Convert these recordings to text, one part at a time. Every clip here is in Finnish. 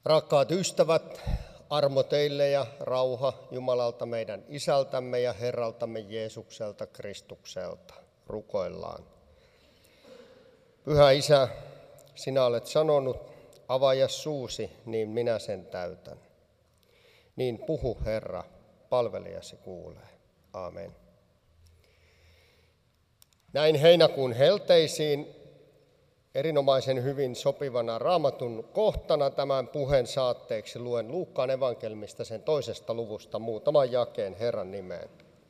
Rakkaat ystävät, armo teille ja rauha Jumalalta meidän Isältämme ja Herraltamme Jeesukselta Kristukselta. Rukoillaan. Pyhä Isä, sinä olet sanonut, avaa suusi, niin minä sen täytän. Niin puhu, Herra, palvelijasi kuulee. Aamen. Näin heinäkuun helteisiin erinomaisen hyvin sopivana Raamatun kohtana tämän puheen saatteeksi luen Luukkaan evankelmista sen 2. luvusta muutaman jakeen Herran nimeen.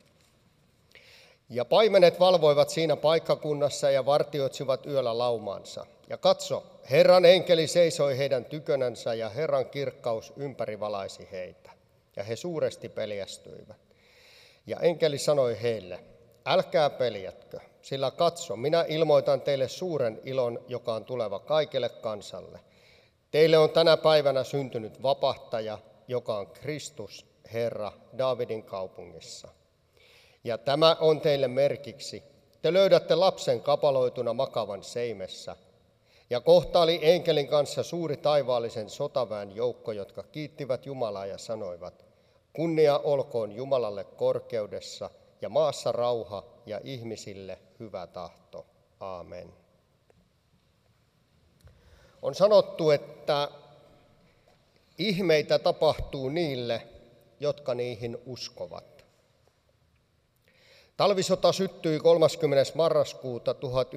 Ja paimenet valvoivat siinä paikkakunnassa ja vartioitsivat yöllä laumaansa. Ja katso, Herran enkeli seisoi heidän tykönänsä ja Herran kirkkaus ympäri heitä. Ja he suuresti peljästyivät. Ja enkeli sanoi heille, älkää peljätkö, sillä katso, minä ilmoitan teille suuren ilon, joka on tuleva kaikelle kansalle. Teille on tänä päivänä syntynyt vapahtaja, joka on Kristus, Herra, Daavidin kaupungissa. Ja tämä on teille merkiksi. Te löydätte lapsen kapaloituna makavan seimessä. Ja kohta oli enkelin kanssa suuri taivaallisen sotaväen joukko, jotka kiittivät Jumalaa ja sanoivat, kunnia olkoon Jumalalle korkeudessa ja maassa rauha ja ihmisille hyvä tahto. Aamen. On sanottu, että ihmeitä tapahtuu niille, jotka niihin uskovat. Talvisota syttyi 30. marraskuuta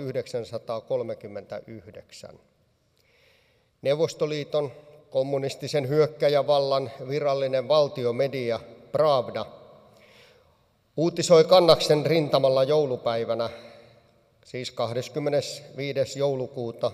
1939. Neuvostoliiton kommunistisen hyökkäjävallan virallinen valtiomedia Pravda uutisoi Kannaksen rintamalla joulupäivänä, siis 25. joulukuuta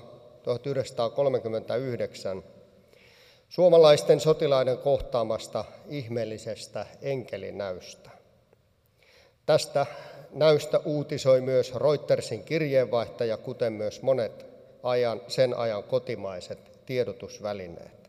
1939, suomalaisten sotilaiden kohtaamasta ihmeellisestä enkelinäystä. Tästä näystä uutisoi myös Reutersin kirjeenvaihtaja, kuten myös monet sen ajan kotimaiset tiedotusvälineet.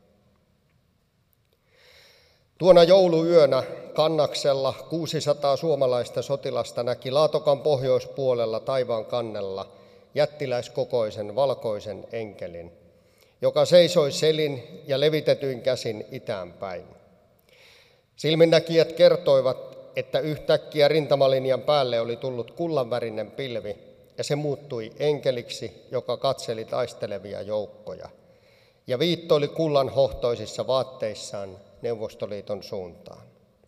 Tuona jouluyönä Kannaksella 600 suomalaista sotilasta näki Laatokan pohjoispuolella taivaan kannella jättiläiskokoisen valkoisen enkelin, joka seisoi selin ja levitetyin käsin itään päin. Silminnäkijät kertoivat, että yhtäkkiä rintamalinjan päälle oli tullut kullanvärinen pilvi ja se muuttui enkeliksi, joka katseli taistelevia joukkoja ja viittoili kullan hohtoisissa vaatteissaan Neuvostoliiton suuntaan.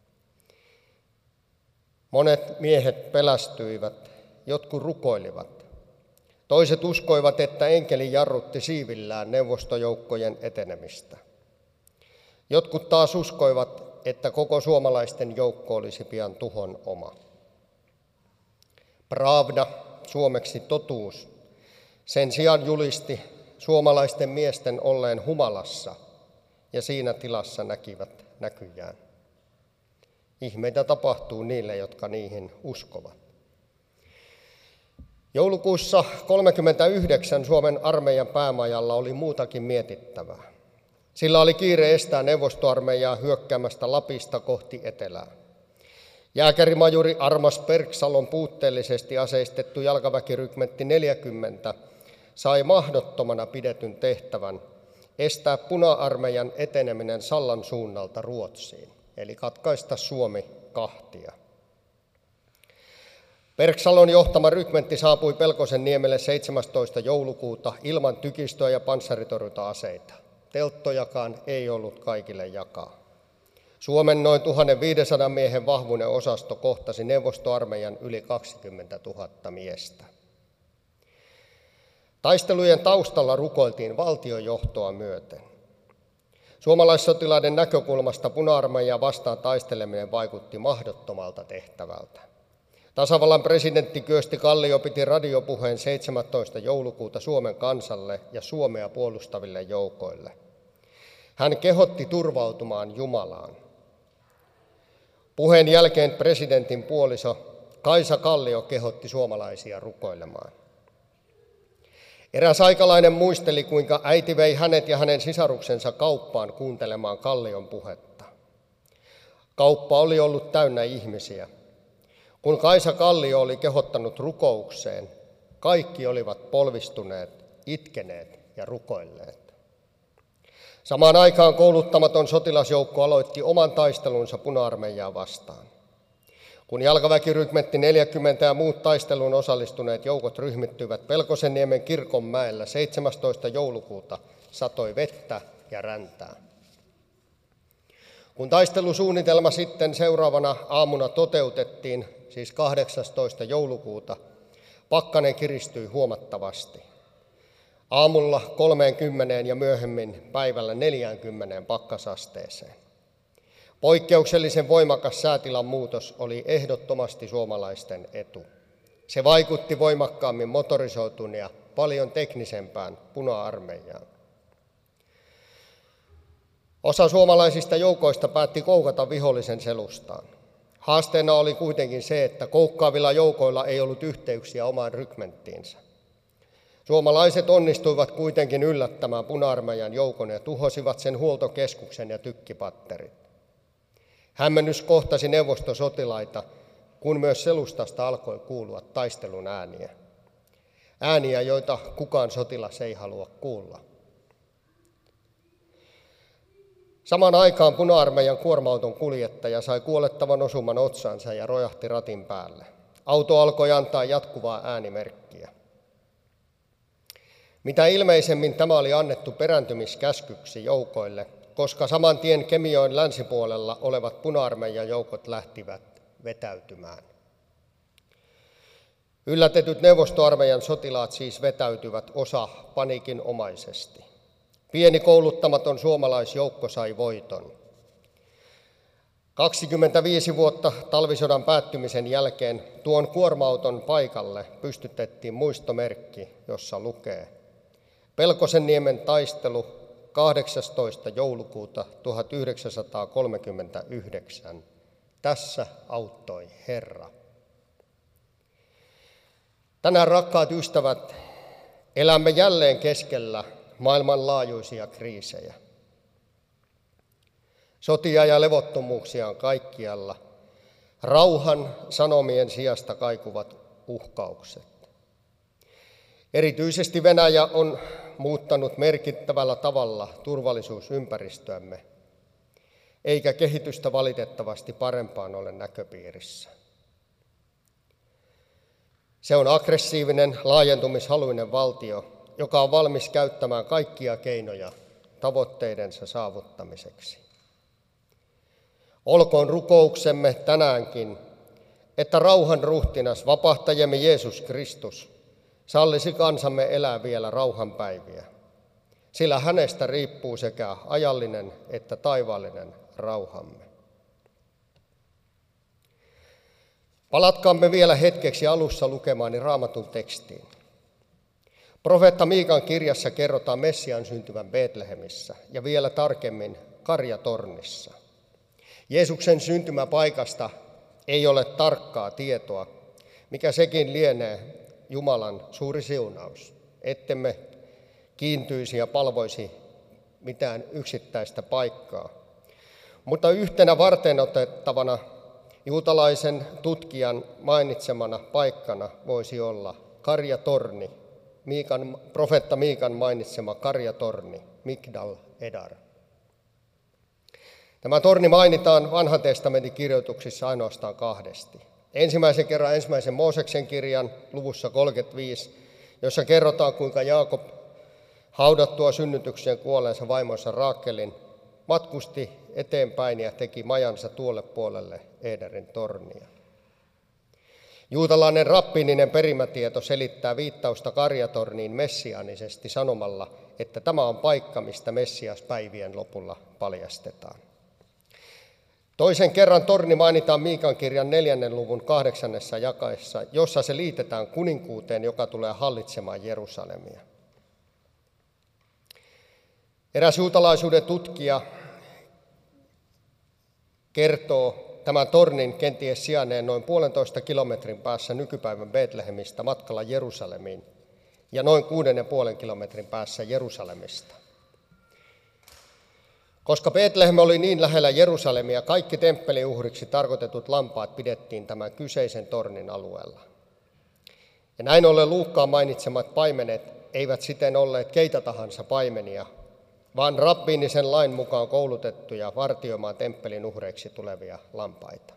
Monet miehet pelästyivät, jotkut rukoilivat. Toiset uskoivat, että enkeli jarrutti siivillään neuvostojoukkojen etenemistä. Jotkut taas uskoivat, että koko suomalaisten joukko olisi pian tuhon oma. Pravda, suomeksi totuus, sen sijaan julisti suomalaisten miesten olleen humalassa ja siinä tilassa näkivät näkyjään. Ihmeitä tapahtuu niille, jotka niihin uskovat. Joulukuussa 1939 Suomen armeijan päämajalla oli muutakin mietittävää. Sillä oli kiire estää neuvostoarmeijaa hyökkäämästä Lapista kohti etelää. Jääkärimajuri Armas Perksalon puutteellisesti aseistettu jalkaväkirykmentti 40 sai mahdottomana pidetyn tehtävän estää puna-armeijan eteneminen Sallan suunnalta Ruotsiin, eli katkaista Suomi kahtia. Perksalon johtama rykmentti saapui Pelkosenniemelle 17. joulukuuta ilman tykistöä ja panssaritorjunta-aseita. Telttojakaan ei ollut kaikille jakaa. Suomen noin 1500 miehen vahvuinen osasto kohtasi neuvostoarmeijan yli 20 000 miestä. Taistelujen taustalla rukoiltiin valtiojohtoa myöten. Suomalaissotilaiden näkökulmasta puna-armeijaa vastaan taisteleminen vaikutti mahdottomalta tehtävältä. Tasavallan presidentti Kyösti Kallio piti radiopuheen 17. joulukuuta Suomen kansalle ja Suomea puolustaville joukoille. Hän kehotti turvautumaan Jumalaan. Puheen jälkeen presidentin puoliso Kaisa Kallio kehotti suomalaisia rukoilemaan. Eräs aikalainen muisteli, kuinka äiti vei hänet ja hänen sisaruksensa kauppaan kuuntelemaan Kallion puhetta. Kauppa oli ollut täynnä ihmisiä. Kun Kaisa Kallio oli kehottanut rukoukseen, kaikki olivat polvistuneet, itkeneet ja rukoilleet. Samaan aikaan kouluttamaton sotilasjoukko aloitti oman taistelunsa puna-armeijaa vastaan. Kun jalkaväkirykmentti 40 ja muut taisteluun osallistuneet joukot ryhmittyivät Pelkosenniemen Kirkonmäellä 17. joulukuuta, satoi vettä ja räntää. Kun taistelusuunnitelma sitten seuraavana aamuna toteutettiin, siis 18. joulukuuta, pakkanen kiristyi huomattavasti. Aamulla 30 ja myöhemmin päivällä 40 pakkasasteeseen. Poikkeuksellisen voimakas säätilan muutos oli ehdottomasti suomalaisten etu. Se vaikutti voimakkaammin motorisoituun ja paljon teknisempään puna-armeijaan. Osa suomalaisista joukoista päätti koukata vihollisen selustaan. Haasteena oli kuitenkin se, että koukkaavilla joukoilla ei ollut yhteyksiä omaan rykmenttiinsä. Suomalaiset onnistuivat kuitenkin yllättämään puna-armeijan joukon ja tuhosivat sen huoltokeskuksen ja tykkipatterit. Hämmennys kohtasi neuvostosotilaita, kun myös selustasta alkoi kuulua taistelun ääniä. Ääniä, joita kukaan sotilas ei halua kuulla. Samaan aikaan puna-armeijan kuorma-auton kuljettaja sai kuolettavan osuman otsaansa ja rojahti ratin päälle. Auto alkoi antaa jatkuvaa äänimerkkiä. Mitä ilmeisemmin tämä oli annettu perääntymiskäskyksi joukoille, koska saman tien Kemijoen länsipuolella olevat puna-armeijan joukot lähtivät vetäytymään. Yllätetyt neuvostoarmeijan sotilaat siis vetäytyvät, osa paniikinomaisesti. Pieni kouluttamaton suomalaisjoukko sai voiton. 25 vuotta talvisodan päättymisen jälkeen tuon kuorma-auton paikalle pystytettiin muistomerkki, jossa lukee: Pelkosenniemen taistelu 18. joulukuuta 1939. Tässä auttoi Herra. Tänään, rakkaat ystävät, elämme jälleen keskellä maailmanlaajuisia kriisejä. Sotia ja levottomuuksia on kaikkialla. Rauhan sanomien sijasta kaikuvat uhkaukset. Erityisesti Venäjä on muuttanut merkittävällä tavalla turvallisuusympäristöämme, eikä kehitystä valitettavasti parempaan ole näköpiirissä. Se on aggressiivinen, laajentumishaluinen valtio, joka on valmis käyttämään kaikkia keinoja tavoitteidensa saavuttamiseksi. Olkoon rukouksemme tänäänkin, että rauhan ruhtinas, vapahtajamme Jeesus Kristus, sallisi kansamme elää vielä rauhanpäiviä, sillä hänestä riippuu sekä ajallinen että taivaallinen rauhamme. Palatkaamme vielä hetkeksi alussa lukemaani Raamatun tekstiin. Profeetta Miikan kirjassa kerrotaan Messiaan syntyvän Betlehemissä ja vielä tarkemmin Karjatornissa. Jeesuksen syntymäpaikasta ei ole tarkkaa tietoa, mikä sekin lienee Jumalan suuri siunaus, ettemme kiintyisi ja palvoisi mitään yksittäistä paikkaa. Mutta yhtenä varteenotettavana juutalaisen tutkijan mainitsemana paikkana voisi olla Karjatorni, profeetta Miikan mainitsema Karjatorni, Migdal Edar. Tämä torni mainitaan Vanhan testamentin kirjoituksissa ainoastaan kahdesti. Ensimmäisen kerran ensimmäisen Mooseksen kirjan luvussa 35, jossa kerrotaan, kuinka Jaakob haudattua synnytykseen kuolleensa vaimonsa Raakelin matkusti eteenpäin ja teki majansa tuolle puolelle Ederin tornia. Juutalainen rappiininen perimätieto selittää viittausta Karjatorniin messiaanisesti sanomalla, että tämä on paikka, mistä Messias päivien lopulla paljastetaan. Toisen kerran torni mainitaan Miikan kirjan 4. luvun 8. jakeessa, jossa se liitetään kuninkuuteen, joka tulee hallitsemaan Jerusalemia. Eräs juutalaisuuden tutkija kertoo tämän tornin kenties sijainneen noin 1,5 kilometrin päässä nykypäivän Betlehemistä matkalla Jerusalemiin ja noin 6,5 kilometrin päässä Jerusalemista. Koska Betlehem oli niin lähellä Jerusalemia, kaikki temppeliuhriksi tarkoitetut lampaat pidettiin tämän kyseisen tornin alueella. Ja näin ollen Luukkaan mainitsemat paimenet eivät siten olleet keitä tahansa paimenia, vaan rabbiinisen lain mukaan koulutettuja vartioimaan temppelin uhreiksi tulevia lampaita.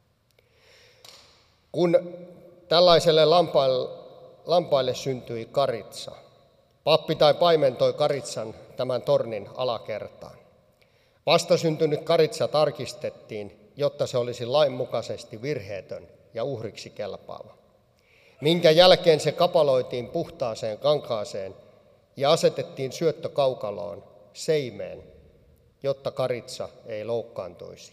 Kun tällaiselle lampaille syntyi karitsa, pappi tai paimen toi karitsan tämän tornin alakertaan. Vastasyntynyt karitsa tarkistettiin, jotta se olisi lainmukaisesti virheetön ja uhriksi kelpaava, minkä jälkeen se kapaloitiin puhtaaseen kankaaseen ja asetettiin syöttökaukaloon seimeen, jotta karitsa ei loukkaantuisi.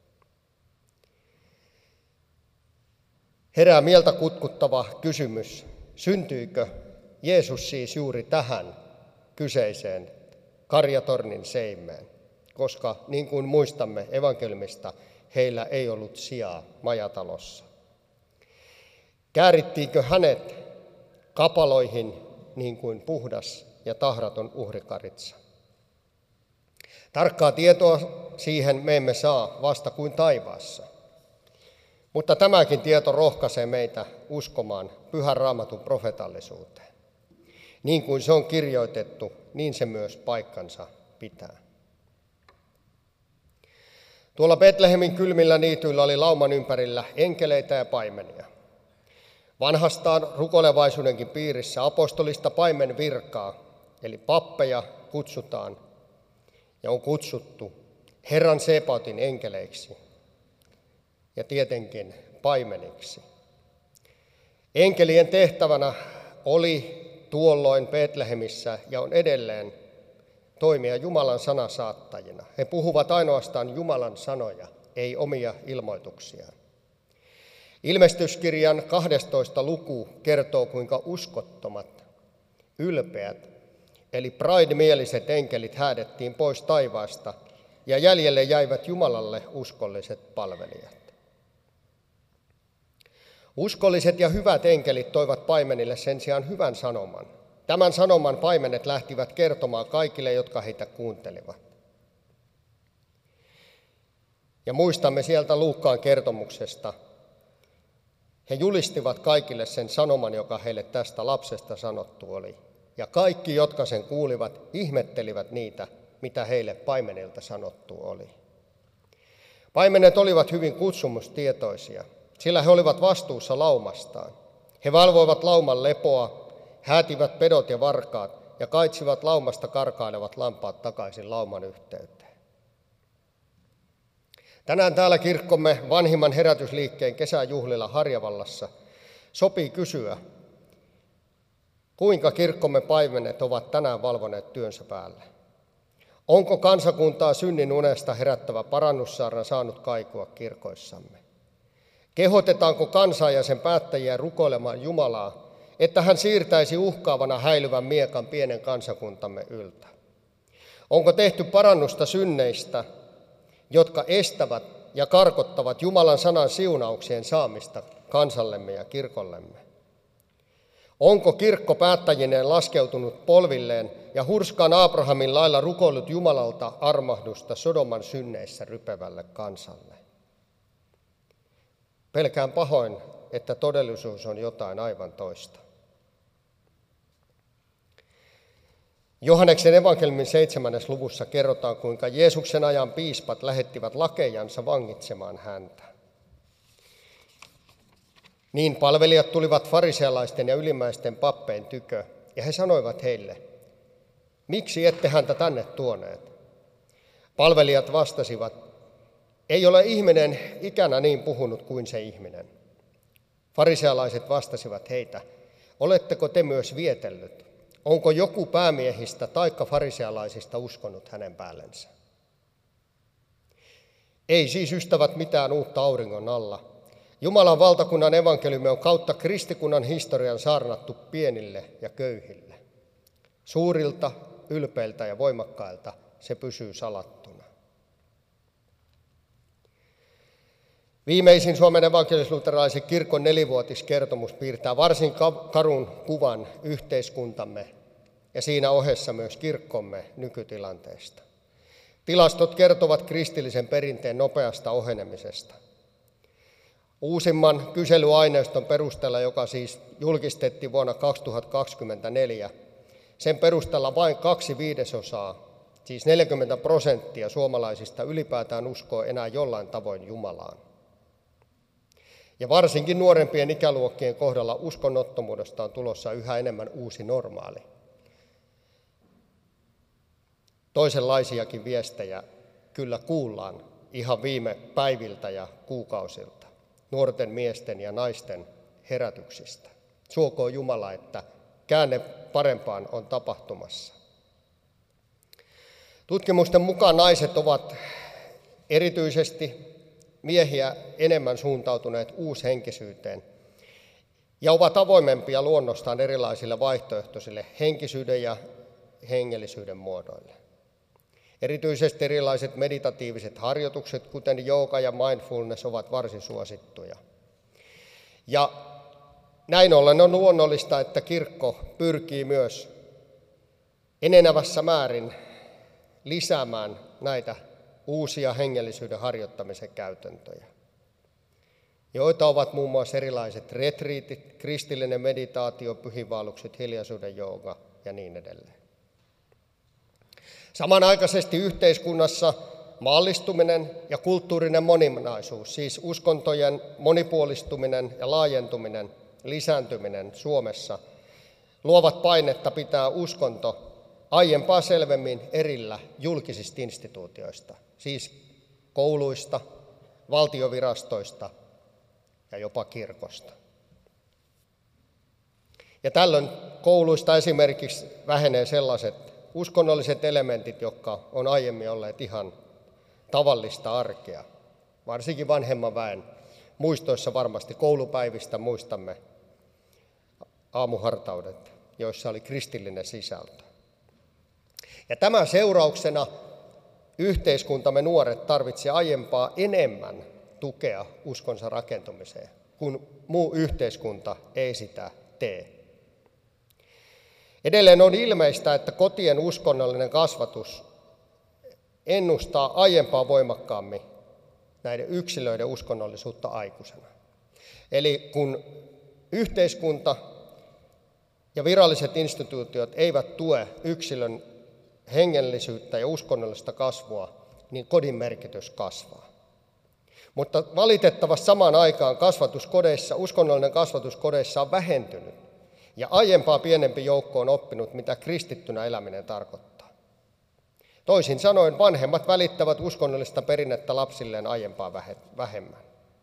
Herää mieltä kutkuttava kysymys, syntyikö Jeesus siis juuri tähän kyseiseen karjatornin seimeen, koska niin kuin muistamme evankeliumista, heillä ei ollut sijaa majatalossa. Käärittiinkö hänet kapaloihin niin kuin puhdas ja tahraton uhrikaritsa? Tarkkaa tietoa siihen me emme saa vasta kuin taivaassa. Mutta tämäkin tieto rohkaisee meitä uskomaan Pyhän Raamatun profeetallisuuteen. Niin kuin se on kirjoitettu, niin se myös paikkansa pitää. Tuolla Betlehemin kylmillä niityillä oli lauman ympärillä enkeleitä ja paimenia. Vanhastaan rukoilevaisuudenkin piirissä apostolista paimen virkaa, eli pappeja kutsutaan ja on kutsuttu Herran Sebaotin enkeleiksi ja tietenkin paimeniksi. Enkelien tehtävänä oli tuolloin Betlehemissä ja on edelleen toimia Jumalan sanasaattajina. He puhuvat ainoastaan Jumalan sanoja, ei omia ilmoituksiaan. Ilmestyskirjan 12. luku kertoo, kuinka uskottomat, ylpeät, eli pride-mieliset enkelit häädettiin pois taivaasta ja jäljelle jäivät Jumalalle uskolliset palvelijat. Uskolliset ja hyvät enkelit toivat paimenille sen sijaan hyvän sanoman. Tämän sanoman paimenet lähtivät kertomaan kaikille, jotka heitä kuuntelivat. Ja muistamme sieltä Luukkaan kertomuksesta, he julistivat kaikille sen sanoman, joka heille tästä lapsesta sanottu oli. Ja kaikki, jotka sen kuulivat, ihmettelivät niitä, mitä heille paimenilta sanottu oli. Paimenet olivat hyvin kutsumustietoisia, sillä he olivat vastuussa laumastaan. He valvoivat lauman lepoa, häätivät pedot ja varkaat ja kaitsivat laumasta karkailevat lampaat takaisin lauman yhteyteen. Tänään täällä kirkkomme vanhimman herätysliikkeen kesäjuhlilla Harjavallassa sopii kysyä, kuinka kirkkomme paimenet ovat tänään valvoneet työnsä päälle. Onko kansakuntaa synnin unesta herättävä parannussaarna saanut kaikua kirkoissamme? Kehotetaanko kansaa ja sen päättäjiä rukoilemaan Jumalaa, että hän siirtäisi uhkaavana häilyvän miekan pienen kansakuntamme yltä? Onko tehty parannusta synneistä, jotka estävät ja karkottavat Jumalan sanan siunauksien saamista kansallemme ja kirkollemme? Onko kirkko päättäjineen laskeutunut polvilleen ja hurskaan Abrahamin lailla rukoillut Jumalalta armahdusta Sodoman synneissä rypevälle kansalle? Pelkään pahoin, että todellisuus on jotain aivan toista. Johanneksen evankeliumin 7. luvussa kerrotaan, kuinka Jeesuksen ajan piispat lähettivät lakejansa vangitsemaan häntä. Niin palvelijat tulivat farisealaisten ja ylimmäisten pappein tykö, ja he sanoivat heille, miksi ette häntä tänne tuoneet? Palvelijat vastasivat, ei ole ihminen ikänä niin puhunut kuin se ihminen. Farisealaiset vastasivat heitä, oletteko te myös vietellyt? Onko joku päämiehistä taikka farisealaisista uskonut hänen päällensä? Ei siis, ystävät, mitään uutta auringon alla. Jumalan valtakunnan evankeliumi on kautta kristikunnan historian saarnattu pienille ja köyhille. Suurilta, ylpeiltä ja voimakkailta se pysyy salattuna. Viimeisin Suomen evankelis-luterilaisen kirkon 4-vuotiskertomus piirtää varsin karun kuvan yhteiskuntamme ja siinä ohessa myös kirkkomme nykytilanteesta. Tilastot kertovat kristillisen perinteen nopeasta ohenemisesta. Uusimman kyselyaineiston perusteella, joka siis julkistettiin vuonna 2024, sen perusteella vain 2/5 Siis 40% suomalaisista ylipäätään uskoo enää jollain tavoin Jumalaan. Ja varsinkin nuorempien ikäluokkien kohdalla uskonnottomuudesta on tulossa yhä enemmän uusi normaali. Toisenlaisiakin viestejä kyllä kuullaan ihan viime päiviltä ja kuukausilta, nuorten miesten ja naisten herätyksistä. Suokoon Jumala, että käänne parempaan on tapahtumassa. Tutkimusten mukaan naiset ovat erityisesti miehiä enemmän suuntautuneet uushenkisyyteen ja ovat avoimempia luonnostaan erilaisille vaihtoehtoisille henkisyyden ja hengellisyyden muodoille. Erityisesti erilaiset meditatiiviset harjoitukset, kuten jooga ja mindfulness, ovat varsin suosittuja. Ja näin ollen on luonnollista, että kirkko pyrkii myös enenevässä määrin lisäämään näitä uusia hengellisyyden harjoittamisen käytäntöjä, joita ovat muun muassa erilaiset retriitit, kristillinen meditaatio, pyhiinvaellukset, hiljaisuuden jooga ja niin edelleen. Samanaikaisesti yhteiskunnassa maallistuminen ja kulttuurinen moninaisuus, siis uskontojen monipuolistuminen ja laajentuminen, lisääntyminen Suomessa, luovat painetta pitää uskonto aiempaa selvemmin erillä julkisista instituutioista, siis kouluista, valtiovirastoista ja jopa kirkosta. Ja tällöin kouluista esimerkiksi vähenee sellaiset uskonnolliset elementit, jotka on aiemmin olleet ihan tavallista arkea. Varsinkin vanhemman väen muistoissa varmasti koulupäivistä muistamme aamuhartaudet, joissa oli kristillinen sisältö. Ja tämän seurauksena yhteiskuntamme nuoret tarvitsevat aiempaa enemmän tukea uskonsa rakentumiseen, kun muu yhteiskunta ei sitä tee. Edelleen on ilmeistä, että kotien uskonnollinen kasvatus ennustaa aiempaa voimakkaammin näiden yksilöiden uskonnollisuutta aikuisena. Eli kun yhteiskunta ja viralliset instituutiot eivät tue yksilön hengellisyyttä ja uskonnollista kasvua, niin kodin merkitys kasvaa. Mutta valitettavasti samaan aikaan uskonnollinen kasvatus kodeissa on vähentynyt ja aiempaa pienempi joukko on oppinut, mitä kristittynä eläminen tarkoittaa. Toisin sanoen vanhemmat välittävät uskonnollista perinnettä lapsilleen aiempaa vähemmän.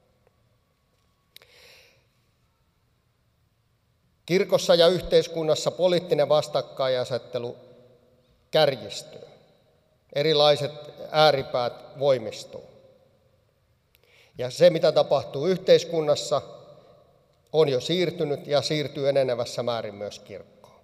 Kirkossa ja yhteiskunnassa poliittinen vastakkainasettelu kärjistyy. Erilaiset ääripäät voimistuu. Ja se, mitä tapahtuu yhteiskunnassa, on jo siirtynyt ja siirtyy enenevässä määrin myös kirkkoon.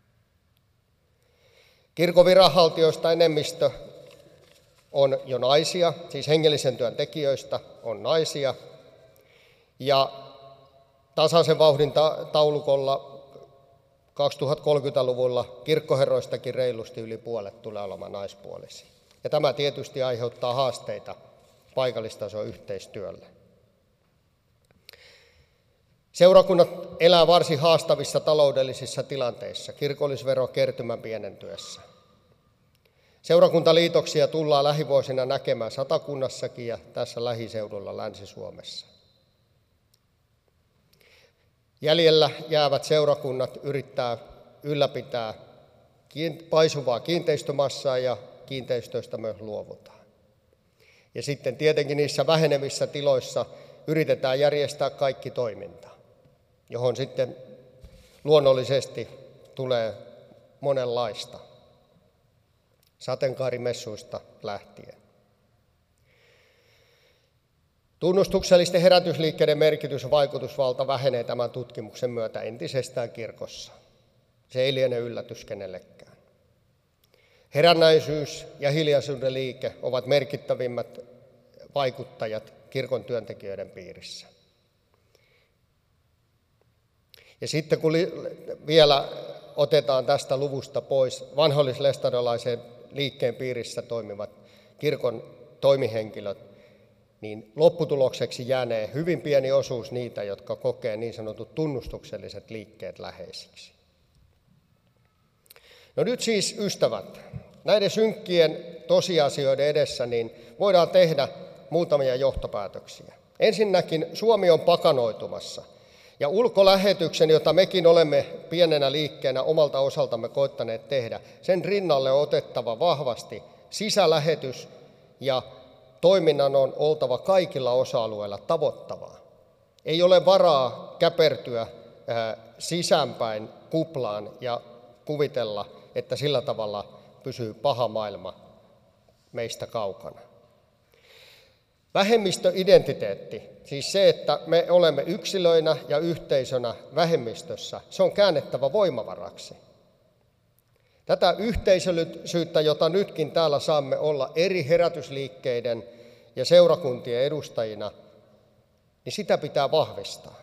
Kirkon viranhaltijoista enemmistö on jo naisia, siis hengellisen työn tekijöistä on naisia. Ja tasaisen vauhdin taulukolla 2030-luvulla kirkkoherroistakin reilusti yli puolet tulee olemaan naispuolisia. Ja tämä tietysti aiheuttaa haasteita paikallistason yhteistyölle. Seurakunnat elää varsin haastavissa taloudellisissa tilanteissa, kirkollisverokertymän pienentyessä. Seurakuntaliitoksia tullaan lähivuosina näkemään Satakunnassakin ja tässä lähiseudulla Länsi-Suomessa. Jäljellä jäävät seurakunnat yrittää ylläpitää paisuvaa kiinteistömassaa ja kiinteistöistä myös luovutaan. Ja sitten tietenkin niissä vähenevissä tiloissa yritetään järjestää kaikki toiminta, johon sitten luonnollisesti tulee monenlaista, sateenkaarimessuista lähtien. Tunnustuksellisten herätysliikkeiden merkitys ja vaikutusvalta vähenee tämän tutkimuksen myötä entisestään kirkossa. Se ei liene yllätys kenellekään. Herännäisyys ja hiljaisuuden liike ovat merkittävimmät vaikuttajat kirkon työntekijöiden piirissä. Ja sitten kun vielä otetaan tästä luvusta pois vanhollislestadiolaisen liikkeen piirissä toimivat kirkon toimihenkilöt, niin lopputulokseksi jäänee hyvin pieni osuus niitä, jotka kokee niin sanotut tunnustukselliset liikkeet läheisiksi. No nyt siis, ystävät, näiden synkkien tosiasioiden edessä niin voidaan tehdä muutamia johtopäätöksiä. Ensinnäkin Suomi on pakanoitumassa. Ja ulkolähetyksen, jota mekin olemme pienenä liikkeenä omalta osaltamme koittaneet tehdä, sen rinnalle on otettava vahvasti sisälähetys ja toiminnan on oltava kaikilla osa-alueilla tavoittavaa. Ei ole varaa käpertyä sisäänpäin kuplaan ja kuvitella, että sillä tavalla pysyy paha maailma meistä kaukana. Vähemmistöidentiteetti, siis se, että me olemme yksilöinä ja yhteisönä vähemmistössä, se on käännettävä voimavaraksi. Tätä yhteisöllisyyttä, jota nytkin täällä saamme olla eri herätysliikkeiden ja seurakuntien edustajina, niin sitä pitää vahvistaa.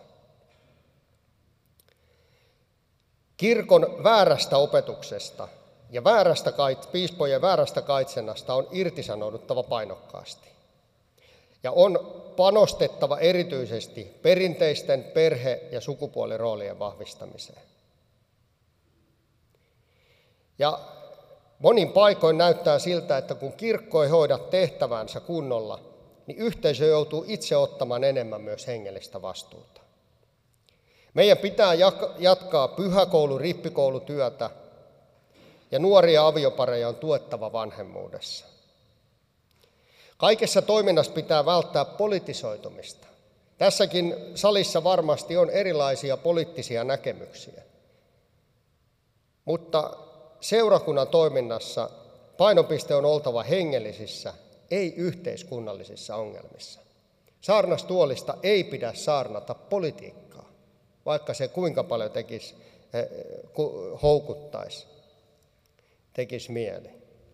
Kirkon väärästä opetuksesta ja piispojen väärästä kaitsennasta on irtisanouduttava painokkaasti. Ja on panostettava erityisesti perinteisten perhe- ja sukupuoliroolien vahvistamiseen. Ja monin paikoin näyttää siltä, että kun kirkko ei hoida tehtävänsä kunnolla, niin yhteisö joutuu itse ottamaan enemmän myös hengellistä vastuuta. Meidän pitää jatkaa pyhäkoulu- rippikoulutyötä ja nuoria aviopareja on tuettava vanhemmuudessa. Kaikessa toiminnassa pitää välttää politisoitumista. Tässäkin salissa varmasti on erilaisia poliittisia näkemyksiä, mutta seurakunnan toiminnassa painopiste on oltava hengellisissä, ei yhteiskunnallisissa ongelmissa. Saarnastuolista ei pidä saarnata politiikkaa, vaikka se kuinka paljon houkuttaisi, tekisi mieli.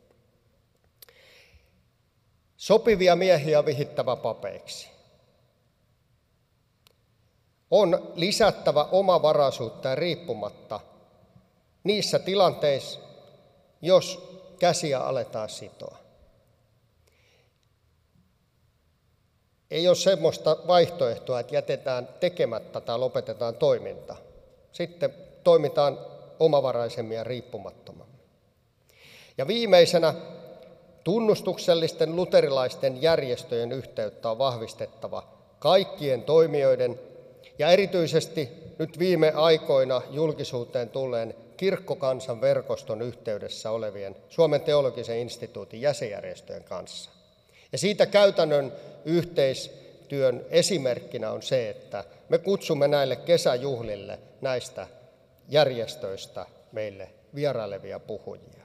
Sopivia miehiä vihittävä papeiksi. On lisättävä omavaraisuutta ja riippumatta niissä tilanteissa, jos käsiä aletaan sitoa. Ei ole semmoista vaihtoehtoa, että jätetään tekemättä tai lopetetaan toiminta. Sitten toimitaan omavaraisemmin ja riippumattomammin. Ja viimeisenä tunnustuksellisten luterilaisten järjestöjen yhteyttä on vahvistettava kaikkien toimijoiden ja erityisesti nyt viime aikoina julkisuuteen tulleen kirkkokansan verkoston yhteydessä olevien Suomen teologisen instituutin jäsenjärjestöjen kanssa. Ja siitä käytännön yhteistyön esimerkkinä on se, että me kutsumme näille kesäjuhlille näistä järjestöistä meille vierailevia puhujia.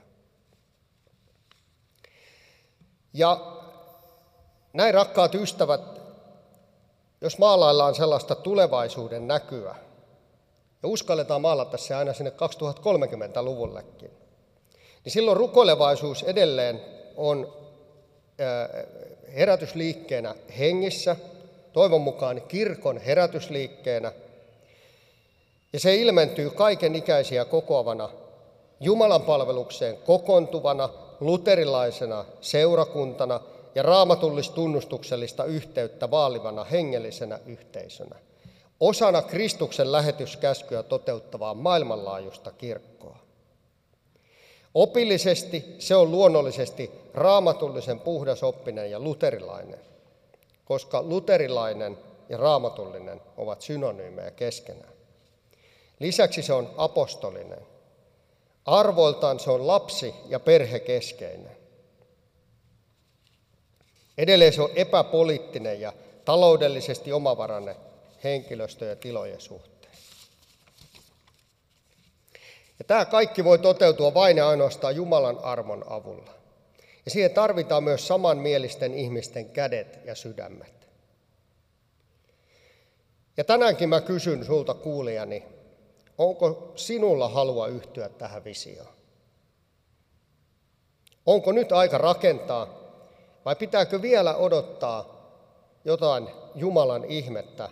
Ja näin, rakkaat ystävät, jos maalaillaan sellaista tulevaisuuden näkyä, ja uskalletaan maalata se aina sinne 2030-luvullekin, niin silloin rukoilevaisuus edelleen on herätysliikkeenä hengissä, toivon mukaan kirkon herätysliikkeenä, ja se ilmentyy kaiken ikäisiä kokoavana, Jumalan palvelukseen kokoontuvana, luterilaisena seurakuntana ja raamatullis-tunnustuksellista yhteyttä vaalivana hengellisenä yhteisönä, osana Kristuksen lähetyskäskyä toteuttavaa maailmanlaajuista kirkkoa. Opillisesti se on luonnollisesti raamatullisen puhdasoppinen ja luterilainen, koska luterilainen ja raamatullinen ovat synonyymejä keskenään. Lisäksi se on apostolinen. Arvoiltaan se on lapsi- ja perhekeskeinen. Edelleen se on epäpoliittinen ja taloudellisesti omavarainen henkilöstö- ja tilojen suhteen. Ja tämä kaikki voi toteutua vain ja ainoastaan Jumalan armon avulla. Ja siihen tarvitaan myös samanmielisten ihmisten kädet ja sydämet. Ja tänäänkin mä kysyn sulta kuulijani, onko sinulla halua yhtyä tähän visioon? Onko nyt aika rakentaa vai pitääkö vielä odottaa jotain Jumalan ihmettä,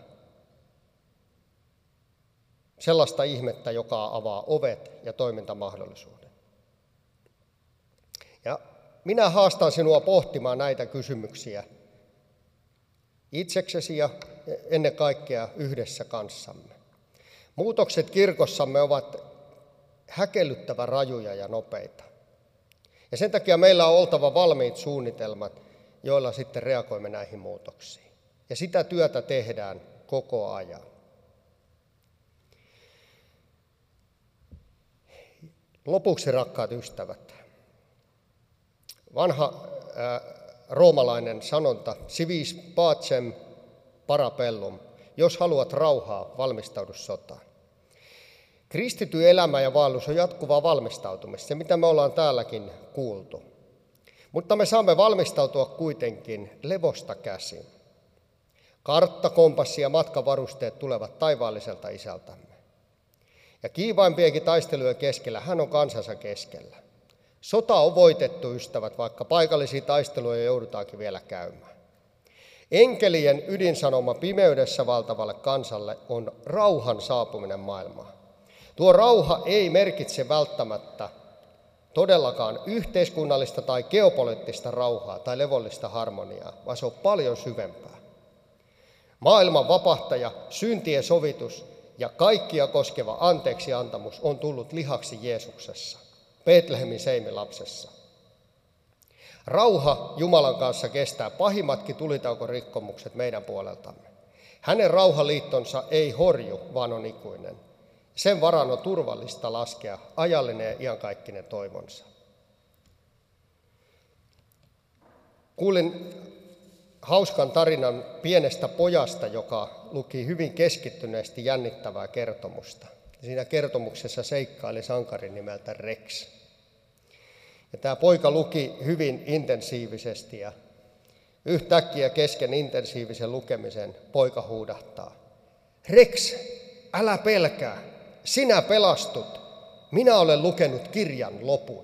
sellaista ihmettä, joka avaa ovet ja toimintamahdollisuuden? Ja minä haastan sinua pohtimaan näitä kysymyksiä itseksesi ja ennen kaikkea yhdessä kanssamme. Muutokset kirkossamme ovat häkellyttävän rajuja ja nopeita. Ja sen takia meillä on oltava valmiit suunnitelmat, joilla sitten reagoimme näihin muutoksiin. Ja sitä työtä tehdään koko ajan. Lopuksi, rakkaat ystävät, vanha roomalainen sanonta, si vis pacem para bellum, jos haluat rauhaa, valmistaudu sotaan. Kristityn elämä ja vaellus on jatkuvaa valmistautumista, se mitä me ollaan täälläkin kuultu. Mutta me saamme valmistautua kuitenkin levosta käsin. Kartta, kompassi ja matkavarusteet tulevat taivaalliselta isältämme. Ja kiivaimpienkin taistelujen keskellä hän on kansansa keskellä. Sota on voitettu, ystävät, vaikka paikallisia taisteluja joudutaankin vielä käymään. Enkelien ydinsanoma pimeydessä valtavalle kansalle on rauhan saapuminen maailmaan. Tuo rauha ei merkitse välttämättä todellakaan yhteiskunnallista tai geopoliittista rauhaa tai levollista harmoniaa, vaan se on paljon syvempää. Maailman vapahtaja, syntien sovitus ja kaikkia koskeva anteeksiantamus on tullut lihaksi Jeesuksessa, Betlehemin seimilapsessa. Rauha Jumalan kanssa kestää pahimmatkin tulitaukorikkomukset meidän puoleltamme. Hänen rauhaliittonsa ei horju, vaan on ikuinen. Sen varaan on turvallista laskea ajallinen ja iankaikkinen toivonsa. Kuulin hauskan tarinan pienestä pojasta, joka luki hyvin keskittyneesti jännittävää kertomusta. Siinä kertomuksessa seikkaili sankari nimeltä Rex. Ja tämä poika luki hyvin intensiivisesti ja yhtäkkiä kesken intensiivisen lukemisen poika huudahtaa: Rex, älä pelkää, sinä pelastut, minä olen lukenut kirjan lopun.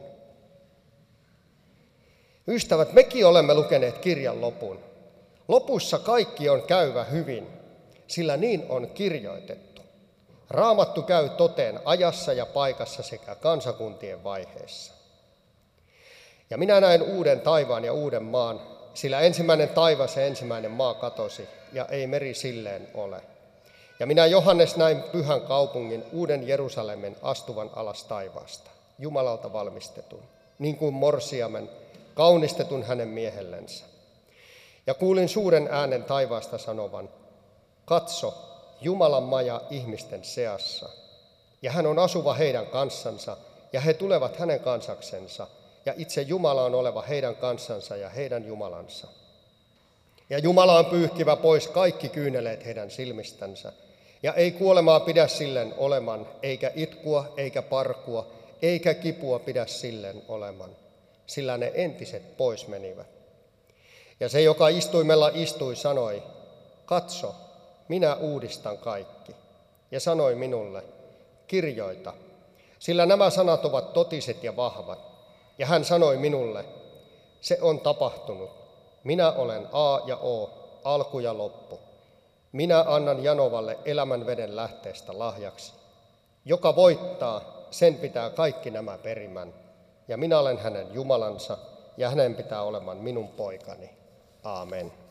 Ystävät, mekin olemme lukeneet kirjan lopun. Lopussa kaikki on käyvä hyvin, sillä niin on kirjoitettu. Raamattu käy toteen ajassa ja paikassa sekä kansakuntien vaiheessa. Ja minä näin uuden taivaan ja uuden maan, sillä ensimmäinen taivas ja ensimmäinen maa katosi, ja ei meri silleen ole. Ja minä Johannes näin pyhän kaupungin, uuden Jerusalemin, astuvan alas taivaasta, Jumalalta valmistetun, niin kuin morsiamen, kaunistetun hänen miehellensä. Ja kuulin suuren äänen taivaasta sanovan: katso, Jumalan maja ihmisten seassa, ja hän on asuva heidän kanssansa, ja he tulevat hänen kansaksensa, ja itse Jumala on oleva heidän kanssansa ja heidän Jumalansa. Ja Jumala on pyyhkivä pois kaikki kyyneleet heidän silmistänsä, ja ei kuolemaa pidä silleen oleman, eikä itkua, eikä parkua, eikä kipua pidä silleen oleman, sillä ne entiset pois menivät. Ja se, joka istuimella istui, sanoi: katso, minä uudistan kaikki. Ja sanoi minulle: kirjoita, sillä nämä sanat ovat totiset ja vahvat. Ja hän sanoi minulle: se on tapahtunut. Minä olen A ja O, alku ja loppu. Minä annan Janovalle elämän veden lähteestä lahjaksi. Joka voittaa, sen pitää kaikki nämä perimän. Ja minä olen hänen Jumalansa, ja hänen pitää olemaan minun poikani. Aamen.